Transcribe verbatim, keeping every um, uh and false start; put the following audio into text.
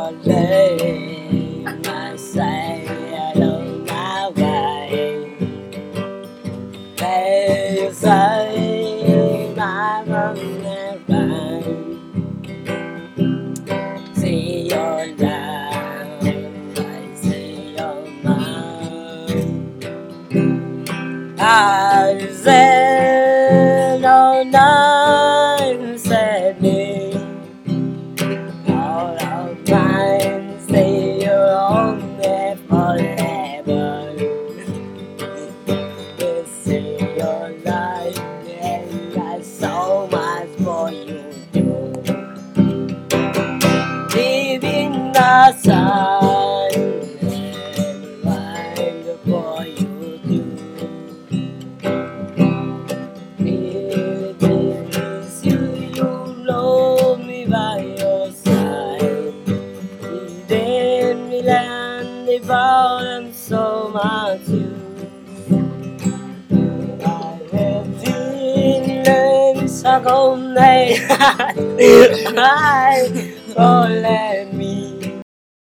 your name, I say along my way. They say I'm running around. See your love, I see your mind. I said no nine sadly. All of mine say you're only forever. You see your life and got so much for you to do. Live in the sun and wonder for you do. It is you, you love me by your side. Then we land the bottom so much you. I have been in Stockholm, I fall